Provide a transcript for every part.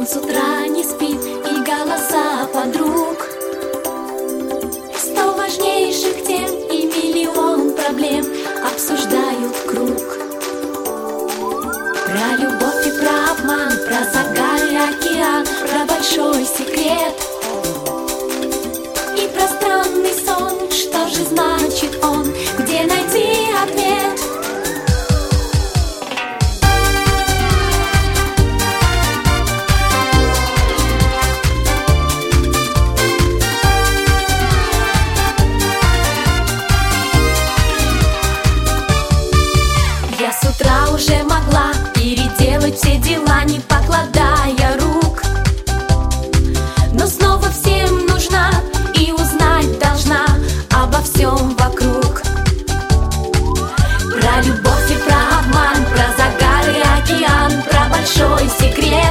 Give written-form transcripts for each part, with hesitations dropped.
с утра не спит, и голоса подруг. 100 важнейших тем и миллион проблем обсуждают круг. Про любовь и про обман, про загар и океан, про большой секрет и про странный сон. Что же значит он? Где найти ответ? Я с утра уже могла переделать все дела, не покладая рук, но снова всем нужна и узнать должна обо всем вокруг. Про любовь и про обман, про загар и океан, про большой секрет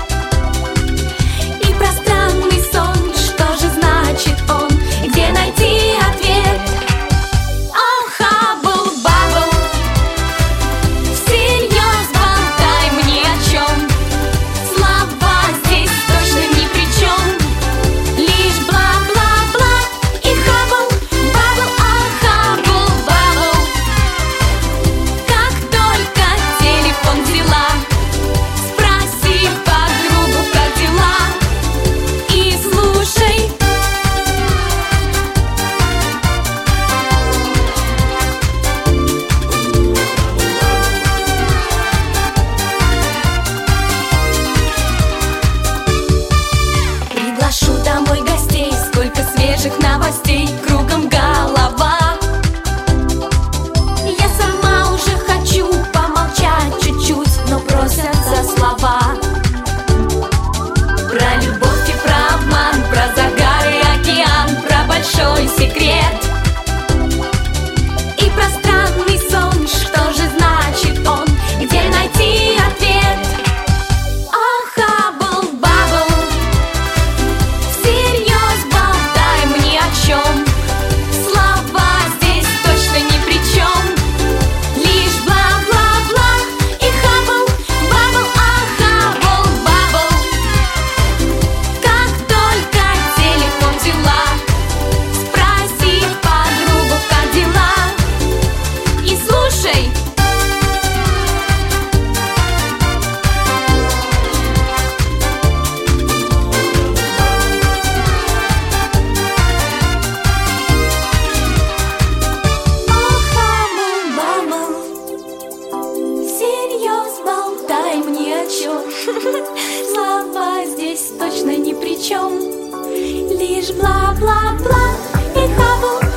и про странный сон. Что же значит он? Где найти ответ? Ох, Хаббл, Баббл, всерьез болтай мне о чем. Слова здесь точно ни при чем. Лишь бла-бла-бла и Хаббл, Баббл, ах, Хаббл, Баббл. Как только телефон взяла, спроси подругу, как дела, и слушай. Приглашу домой гостей, сколько свежих новостей, кругом голова. Я сама уже хочу помолчать чуть-чуть, но просят за слова. Про любовь и про обман, про загар и океан, про большой секрет и про странный сон. Что же значит он? Где найти ответ? Ох, Хаббл, Баббл, всерьез болтай мне о чем. Слова здесь точно ни при чем. Лишь бла-бла-бла и Хаббл, Баббл, ах, Хаббл, Баббл. Как только телефон взяла, спроси подругу, как дела, и слушай. Ох, Хаббл, Баббл, всерьез болтай мне о чем. Слова здесь точно ни при чем. Лишь бла-бла-бла и Хаббл,